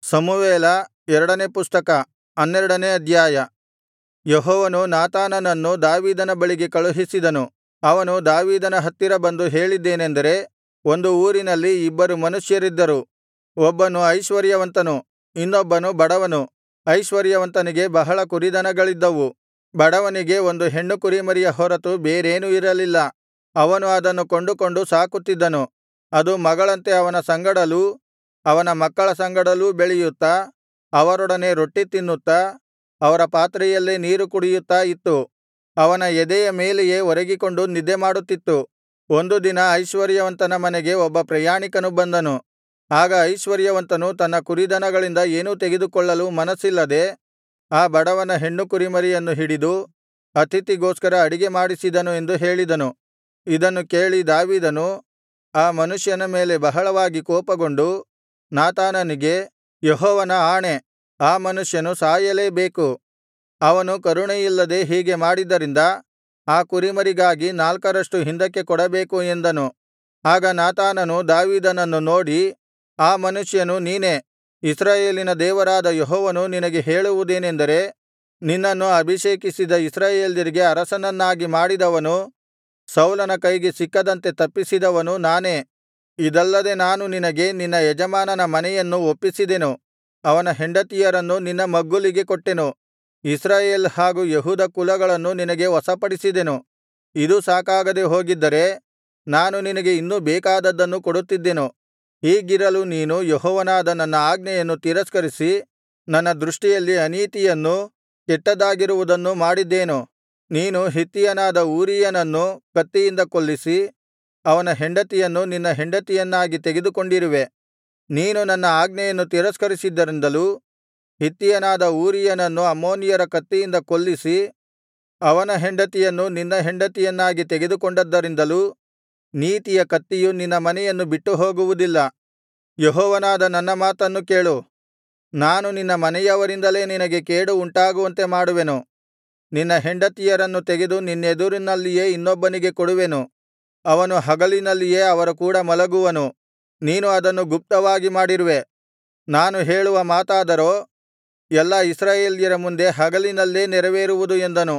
ಸಮುವೇಲ ಎರಡನೇ ಪುಸ್ತಕ 12ನೇ ಅಧ್ಯಾಯ. ಯೆಹೋವನು ನಾತಾನನನ್ನು ದಾವೀದನ ಬಳಿಗೆ ಕಳುಹಿಸಿದನು. ಅವನು ದಾವೀದನ ಹತ್ತಿರ ಬಂದು ಹೇಳಿದ್ದೇನೆಂದರೆ, ಒಂದು ಊರಿನಲ್ಲಿ ಇಬ್ಬರು ಮನುಷ್ಯರಿದ್ದರು. ಒಬ್ಬನು ಐಶ್ವರ್ಯವಂತನು, ಇನ್ನೊಬ್ಬನು ಬಡವನು. ಐಶ್ವರ್ಯವಂತನಿಗೆ ಬಹಳ ಕುರಿದನಗಳಿದ್ದವು. ಬಡವನಿಗೆ ಒಂದು ಹೆಣ್ಣು ಕುರಿಮರಿಯ ಹೊರತು ಬೇರೇನೂ ಇರಲಿಲ್ಲ. ಅವನು ಅದನ್ನು ಕೊಂಡುಕೊಂಡು ಸಾಕುತ್ತಿದ್ದನು. ಅದು ಮಗಳಂತೆ ಅವನ ಸಂಗಡಲೂ ಅವನ ಮಕ್ಕಳ ಸಂಗಡಲೂ ಬೆಳೆಯುತ್ತಾ, ಅವರೊಡನೆ ರೊಟ್ಟಿ ತಿನ್ನುತ್ತಾ, ಅವರ ಪಾತ್ರೆಯಲ್ಲೇ ನೀರು ಕುಡಿಯುತ್ತಾ ಇತ್ತು. ಅವನ ಎದೆಯ ಮೇಲೆಯೇ ಒರಗಿಕೊಂಡು ನಿದ್ದೆಮಾಡುತ್ತಿತ್ತು. ಒಂದು ದಿನ ಐಶ್ವರ್ಯವಂತನ ಮನೆಗೆ ಒಬ್ಬ ಪ್ರಯಾಣಿಕನು ಬಂದನು. ಆಗ ಐಶ್ವರ್ಯವಂತನು ತನ್ನ ಕುರಿದನಗಳಿಂದ ಏನೂ ತೆಗೆದುಕೊಳ್ಳಲು ಮನಸ್ಸಿಲ್ಲದೆ ಆ ಬಡವನ ಹೆಣ್ಣು ಕುರಿಮರಿಯನ್ನು ಹಿಡಿದು ಅತಿಥಿಗೋಸ್ಕರ ಅಡಿಗೆ ಮಾಡಿಸಿದನು ಎಂದು ಹೇಳಿದನು. ಇದನ್ನು ಕೇಳಿ ದಾವೀದನು ಆ ಮನುಷ್ಯನ ಮೇಲೆ ಬಹಳವಾಗಿ ಕೋಪಗೊಂಡು ನಾತಾನನಿಗೆ, ಯೆಹೋವನ ಆಣೆ, ಆ ಮನುಷ್ಯನು ಸಾಯಲೇಬೇಕು. ಅವನು ಕರುಣೆಯಿಲ್ಲದೆ ಹೀಗೆ ಮಾಡಿದ್ದರಿಂದ ಆ ಕುರಿಮರಿಗಾಗಿ 4ರಷ್ಟು ಹಿಂದಕ್ಕೆ ಕೊಡಬೇಕು ಎಂದನು. ಆಗ ನಾತಾನನು ದಾವೀದನನ್ನು ನೋಡಿ, ಆ ಮನುಷ್ಯನು ನೀನೇ. ಇಸ್ರಾಯೇಲಿನ ದೇವರಾದ ಯೆಹೋವನು ನಿನಗೆ ಹೇಳುವುದೇನೆಂದರೆ, ನಿನ್ನನ್ನು ಅಭಿಷೇಕಿಸಿದ ಇಸ್ರಾಯೇಲ್ಯರಿಗೆ ಅರಸನನ್ನಾಗಿ ಮಾಡಿದವನು, ಸೌಲನ ಕೈಗೆ ಸಿಕ್ಕದಂತೆ ತಪ್ಪಿಸಿದವನು ನಾನೇ. ಇದಲ್ಲದೆ ನಾನು ನಿನಗೆ ನಿನ್ನ ಯಜಮಾನನ ಮನೆಯನ್ನು ಒಪ್ಪಿಸಿದೆನು. ಅವನ ಹೆಂಡತಿಯರನ್ನು ನಿನ್ನ ಮಗ್ಗುಲಿಗೆ ಕೊಟ್ಟೆನು. ಇಸ್ರಾಯೇಲ್ ಹಾಗೂ ಯೆಹೂದ ಕುಲಗಳನ್ನು ನಿನಗೆ ವಶಪಡಿಸಿದೆನು. ಇದೂ ಸಾಕಾಗದೆ ಹೋಗಿದ್ದರೆ ನಾನು ನಿನಗೆ ಇನ್ನೂ ಬೇಕಾದದ್ದನ್ನು ಕೊಡುತ್ತಿದ್ದೆನು. ಹೀಗಿರಲು ನೀನು ಯೆಹೋವನಾದ ನನ್ನ ಆಜ್ಞೆಯನ್ನು ತಿರಸ್ಕರಿಸಿ ನನ್ನ ದೃಷ್ಟಿಯಲ್ಲಿ ಅನೀತಿಯನ್ನೂ ಕೆಟ್ಟದ್ದಾಗಿರುವುದನ್ನೂ ಮಾಡಿದ್ದೇನು? ನೀನು ಹಿತ್ತಿಯನಾದ ಊರೀಯನನ್ನು ಕತ್ತಿಯಿಂದ ಕೊಲ್ಲಿಸಿ ಅವನ ಹೆಂಡತಿಯನ್ನು ನಿನ್ನ ಹೆಂಡತಿಯನ್ನಾಗಿ ತೆಗೆದುಕೊಂಡಿರುವೆ. ನೀನು ನನ್ನ ಆಜ್ಞೆಯನ್ನು ತಿರಸ್ಕರಿಸಿದ್ದರಿಂದಲೂ ಹಿತ್ತಿಯನಾದ ಊರೀಯನನ್ನು ಅಮ್ಮೋನಿಯರ ಕತ್ತಿಯಿಂದ ಕೊಲ್ಲಿಸಿ ಅವನ ಹೆಂಡತಿಯನ್ನು ನಿನ್ನ ಹೆಂಡತಿಯನ್ನಾಗಿ ತೆಗೆದುಕೊಂಡದ್ದರಿಂದಲೂ ನೀತಿಯ ಕತ್ತಿಯು ನಿನ್ನ ಮನೆಯನ್ನು ಬಿಟ್ಟು ಹೋಗುವುದಿಲ್ಲ. ಯೆಹೋವನಾದ ನನ್ನ ಮಾತನ್ನು ಕೇಳು. ನಾನು ನಿನ್ನ ಮನೆಯವರಿಂದಲೇ ನಿನಗೆ ಕೇಡು ಉಂಟಾಗುವಂತೆ ಮಾಡುವೆನು. ನಿನ್ನ ಹೆಂಡತಿಯರನ್ನು ತೆಗೆದು ನಿನ್ನೆದುರಿನಲ್ಲಿಯೇ ಇನ್ನೊಬ್ಬನಿಗೆ ಕೊಡುವೆನು. ಅವನು ಹಗಲಿನಲ್ಲಿಯೇ ಅವರ ಕೂಡ ಮಲಗುವನು. ನೀನು ಅದನ್ನು ಗುಪ್ತವಾಗಿ ಮಾಡಿರುವೆ. ನಾನು ಹೇಳುವ ಮಾತಾದರೋ ಎಲ್ಲಾ ಇಸ್ರಾಯೇಲ್ಯರ ಮುಂದೆ ಹಗಲಿನಲ್ಲೇ ನೆರವೇರುವುದು ಎಂದನು.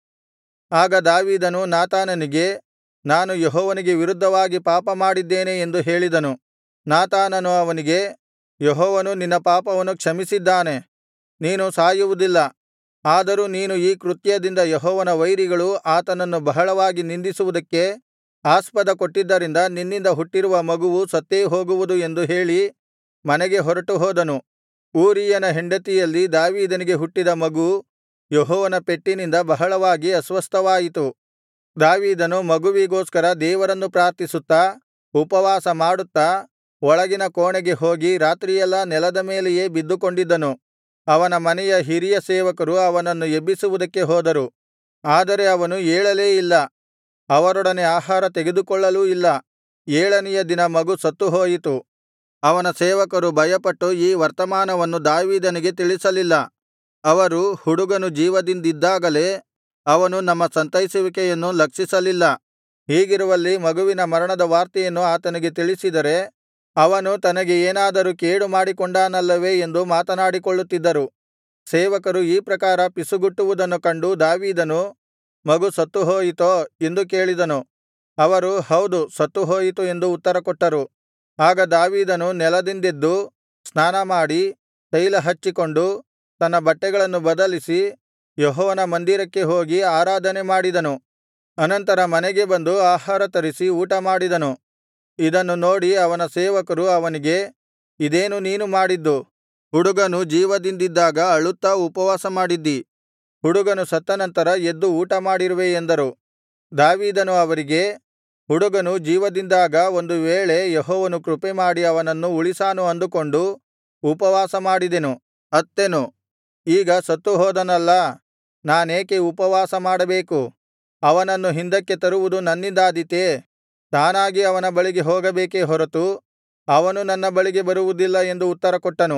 ಆಗ ದಾವೀದನು ನಾತಾನನಿಗೆ, ನಾನು ಯೆಹೋವನಿಗೆ ವಿರುದ್ಧವಾಗಿ ಪಾಪಮಾಡಿದ್ದೇನೆ ಎಂದು ಹೇಳಿದನು. ನಾತಾನನು ಅವನಿಗೆ, ಯೆಹೋವನು ನಿನ್ನ ಪಾಪವನ್ನು ಕ್ಷಮಿಸಿದ್ದಾನೆ, ನೀನು ಸಾಯುವುದಿಲ್ಲ. ಆದರೂ ನೀನು ಈ ಕೃತ್ಯದಿಂದ ಯೆಹೋವನ ವೈರಿಗಳು ಆತನನ್ನು ಬಹಳವಾಗಿ ನಿಂದಿಸುವುದಕ್ಕೆ ಆಸ್ಪದ ಕೊಟ್ಟಿದ್ದರಿಂದ ನಿನ್ನಿಂದ ಹುಟ್ಟಿರುವ ಮಗುವು ಸತ್ತೇ ಹೋಗುವುದು ಎಂದು ಹೇಳಿ ಮನೆಗೆ ಹೊರಟು ಹೋದನು. ಊರೀಯನ ಹೆಂಡತಿಯಲ್ಲಿ ದಾವೀದನಿಗೆ ಹುಟ್ಟಿದ ಮಗು ಯೆಹೋವನ ಪೆಟ್ಟಿನಿಂದ ಬಹಳವಾಗಿ ಅಸ್ವಸ್ಥವಾಯಿತು. ದಾವೀದನು ಮಗುವಿಗೋಸ್ಕರ ದೇವರನ್ನು ಪ್ರಾರ್ಥಿಸುತ್ತಾ ಉಪವಾಸ ಮಾಡುತ್ತಾ ಒಳಗಿನ ಕೋಣೆಗೆ ಹೋಗಿ ರಾತ್ರಿಯೆಲ್ಲಾ ನೆಲದ ಮೇಲೆಯೇ ಬಿದ್ದುಕೊಂಡಿದ್ದನು. ಅವನ ಮನೆಯ ಹಿರಿಯ ಸೇವಕರು ಅವನನ್ನು ಎಬ್ಬಿಸುವುದಕ್ಕೆ ಹೋದರು, ಆದರೆ ಅವನು ಏಳಲೇ ಇಲ್ಲ. ಅವರೊಡನೆ ಆಹಾರ ತೆಗೆದುಕೊಳ್ಳಲೂ ಇಲ್ಲ. 7ನೆಯ ದಿನ ಮಗು ಸತ್ತುಹೋಯಿತು. ಅವನ ಸೇವಕರು ಭಯಪಟ್ಟು ಈ ವರ್ತಮಾನವನ್ನು ದಾವೀದನಿಗೆ ತಿಳಿಸಲಿಲ್ಲ. ಅವರು, ಹುಡುಗನು ಜೀವದಿಂದಿದ್ದಾಗಲೇ ಅವನು ನಮ್ಮ ಸಂತೈಸುವಿಕೆಯನ್ನು ಲಕ್ಷಿಸಲಿಲ್ಲ. ಹೀಗಿರುವಲ್ಲಿ ಮಗುವಿನ ಮರಣದ ವಾರ್ತೆಯನ್ನು ಆತನಿಗೆ ತಿಳಿಸಿದರೆ ಅವನು ತನಗೆ ಏನಾದರೂ ಕೇಡು ಮಾಡಿಕೊಂಡಾನಲ್ಲವೇ ಎಂದು ಮಾತನಾಡಿಕೊಳ್ಳುತ್ತಿದ್ದರು. ಸೇವಕರು ಈ ಪ್ರಕಾರ ಪಿಸುಗುಟ್ಟುವುದನ್ನು ಕಂಡು ದಾವೀದನು, ಮಗು ಸತ್ತುಹೋಯಿತೋ ಎಂದು ಕೇಳಿದನು. ಅವರು, ಹೌದು, ಸತ್ತುಹೋಯಿತು ಎಂದು ಉತ್ತರಕೊಟ್ಟರು. ಆಗ ದಾವೀದನು ನೆಲದಿಂದೆದ್ದು ಸ್ನಾನಮಾಡಿ ತೈಲ ಹಚ್ಚಿಕೊಂಡು ತನ್ನ ಬಟ್ಟೆಗಳನ್ನು ಬದಲಿಸಿ ಯೆಹೋವನ ಮಂದಿರಕ್ಕೆ ಹೋಗಿ ಆರಾಧನೆ ಮಾಡಿದನು. ಅನಂತರ ಮನೆಗೆ ಬಂದು ಆಹಾರ ತರಿಸಿ ಊಟಮಾಡಿದನು. ಇದನ್ನು ನೋಡಿ ಅವನ ಸೇವಕರು ಅವನಿಗೆ, ಇದೇನು ನೀನು ಮಾಡಿದ್ದು? ಹುಡುಗನು ಜೀವದಿಂದಿದ್ದಾಗ ಅಳುತ್ತಾ ಉಪವಾಸ ಮಾಡಿದ್ದಿ. ಹುಡುಗನು ಸತ್ತ ನಂತರ ಎದ್ದು ಊಟಮಾಡಿರುವೆ ಎಂದರು. ದಾವೀದನು ಅವರಿಗೆ, ಹುಡುಗನು ಜೀವದಿಂದಾಗ ಒಂದು ವೇಳೆ ಯೆಹೋವನು ಕೃಪೆಮಾಡಿ ಅವನನ್ನು ಉಳಿಸಾನು ಅಂದುಕೊಂಡು ಉಪವಾಸ ಮಾಡಿದೆನು, ಅತ್ತೆನು. ಈಗ ಸತ್ತುಹೋದನಲ್ಲಾ, ನಾನೇಕೆ ಉಪವಾಸ ಮಾಡಬೇಕು? ಅವನನ್ನು ಹಿಂದಕ್ಕೆ ತರುವುದು ನನ್ನಿಂದಾದೀತೇ? ತಾನಾಗಿ ಅವನ ಬಳಿಗೆ ಹೋಗಬೇಕೇ ಹೊರತು ಅವನು ನನ್ನ ಬಳಿಗೆ ಬರುವುದಿಲ್ಲ ಎಂದು ಉತ್ತರಕೊಟ್ಟನು.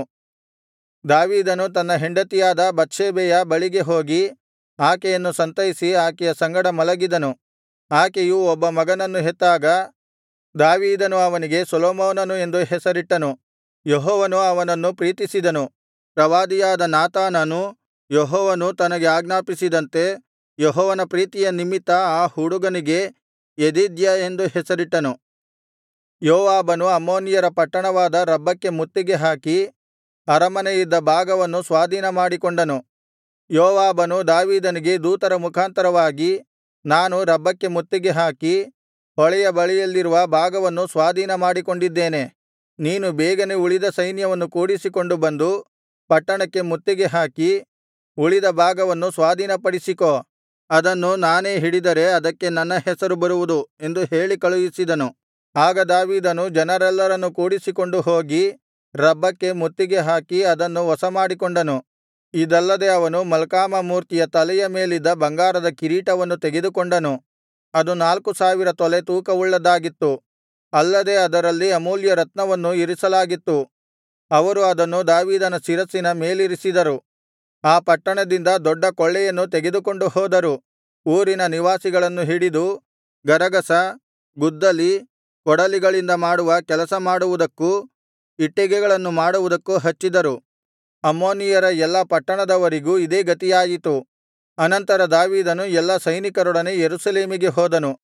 ದಾವೀದನು ತನ್ನ ಹೆಂಡತಿಯಾದ ಬತ್ಷೆಬೆಯ ಬಳಿಗೆ ಹೋಗಿ ಆಕೆಯನ್ನು ಸಂತೈಸಿ ಆಕೆಯ ಸಂಗಡ ಮಲಗಿದನು. ಆಕೆಯು ಒಬ್ಬ ಮಗನನ್ನು ಹೆತ್ತಾಗ ದಾವೀದನು ಅವನಿಗೆ ಸೊಲೊಮೋನನು ಎಂದು ಹೆಸರಿಟ್ಟನು. ಯೆಹೋವನು ಅವನನ್ನು ಪ್ರೀತಿಸಿದನು. ಪ್ರವಾದಿಯಾದ ನಾತಾನನು ಯೆಹೋವನು ತನಗೆ ಆಜ್ಞಾಪಿಸಿದಂತೆ ಯೆಹೋವನ ಪ್ರೀತಿಯ ನಿಮಿತ್ತ ಆ ಹುಡುಗನಿಗೆ ಯೆದೀದ್ಯ ಎಂದು ಹೆಸರಿಟ್ಟನು. ಯೋವಾಬನು ಅಮ್ಮೋನಿಯರ ಪಟ್ಟಣವಾದ ರಬ್ಬಕ್ಕೆ ಮುತ್ತಿಗೆ ಹಾಕಿ ಅರಮನೆಯಿದ್ದ ಭಾಗವನ್ನು ಸ್ವಾಧೀನಮಾಡಿಕೊಂಡನು. ಯೋವಾಬನು ದಾವೀದನಿಗೆ ದೂತರ ಮುಖಾಂತರವಾಗಿ, ನಾನು ರಬ್ಬಕ್ಕೆ ಮುತ್ತಿಗೆ ಹಾಕಿ ಹೊಳೆಯ ಬಳಿಯಲ್ಲಿರುವ ಭಾಗವನ್ನು ಸ್ವಾಧೀನಮಾಡಿಕೊಂಡಿದ್ದೇನೆ. ನೀನು ಬೇಗನೆ ಉಳಿದ ಸೈನ್ಯವನ್ನು ಕೂಡಿಸಿಕೊಂಡು ಬಂದು ಪಟ್ಟಣಕ್ಕೆ ಮುತ್ತಿಗೆ ಹಾಕಿ ಉಳಿದ ಭಾಗವನ್ನು ಸ್ವಾಧೀನಪಡಿಸಿಕೋ. ಅದನ್ನು ನಾನೇ ಹಿಡಿದರೆ ಅದಕ್ಕೆ ನನ್ನ ಹೆಸರು ಬರುವುದು ಎಂದು ಹೇಳಿ ಕಳುಹಿಸಿದನು. ಆಗ ದಾವೀದನು ಜನರೆಲ್ಲರನ್ನು ಕೂಡಿಸಿಕೊಂಡು ಹೋಗಿ ರಬ್ಬಕ್ಕೆ ಮುತ್ತಿಗೆ ಹಾಕಿ ಅದನ್ನು ವಶಮಾಡಿಕೊಂಡನು. ಇದಲ್ಲದೆ ಅವನು ಮಲ್ಕಾಮ ಮೂರ್ತಿಯ ತಲೆಯ ಮೇಲಿದ್ದ ಬಂಗಾರದ ಕಿರೀಟವನ್ನು ತೆಗೆದುಕೊಂಡನು. ಅದು 4000 ತೊಲೆ ತೂಕವುಳ್ಳದ್ದಾಗಿತ್ತು. ಅಲ್ಲದೆ ಅದರಲ್ಲಿ ಅಮೂಲ್ಯ ರತ್ನವನ್ನು ಇರಿಸಲಾಗಿತ್ತು. ಅವರು ಅದನ್ನು ದಾವೀದನ ಶಿರಸ್ಸಿನ ಮೇಲಿರಿಸಿದರು. ಆ ಪಟ್ಟಣದಿಂದ ದೊಡ್ಡ ಕೊಳ್ಳೆಯನ್ನು ತೆಗೆದುಕೊಂಡು ಹೋದರು. ಊರಿನ ನಿವಾಸಿಗಳನ್ನು ಹಿಡಿದು ಗರಗಸ, ಗುದ್ದಲಿ, ಕೊಡಲಿಗಳಿಂದ ಮಾಡುವ ಕೆಲಸ ಮಾಡುವುದಕ್ಕೂ ಇಟ್ಟಿಗೆಗಳನ್ನು ಮಾಡುವುದಕ್ಕೂ ಹಚ್ಚಿದರು. ಅಮ್ಮೋನಿಯರ ಎಲ್ಲಾ ಪಟ್ಟಣದವರಿಗೂ ಇದೇ ಗತಿಯಾಯಿತು. ಅನಂತರ ದಾವೀದನು ಎಲ್ಲಾ ಸೈನಿಕರೊಡನೆ ಯೆರೂಸಲೇಮಿಗೆ ಹೋದನು.